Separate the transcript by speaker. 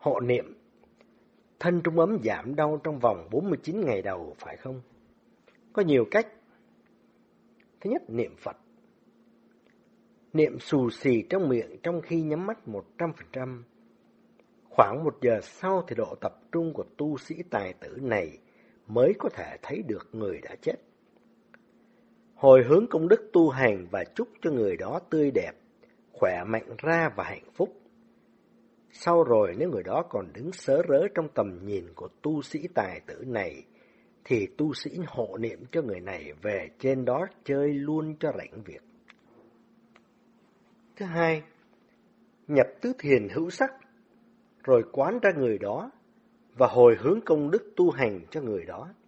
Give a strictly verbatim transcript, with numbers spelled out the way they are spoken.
Speaker 1: Hộ niệm, thân trung ấm giảm đau trong vòng bốn mươi chín ngày đầu, phải không? Có nhiều cách. Thứ nhất, niệm Phật. Niệm xù xì trong miệng trong khi nhắm mắt một trăm phần trăm. Khoảng một giờ sau thì độ tập trung của tu sĩ tài tử này mới có thể thấy được người đã chết. Hồi hướng công đức tu hành và chúc cho người đó tươi đẹp, khỏe mạnh ra và hạnh phúc. Sau rồi nếu người đó còn đứng sớ rớ trong tầm nhìn của tu sĩ tài tử này, thì tu sĩ hộ niệm cho người này về trên đó chơi luôn cho rảnh việc. Thứ hai, nhập tứ thiền hữu sắc, rồi quán ra người đó và hồi hướng công đức tu hành cho người đó.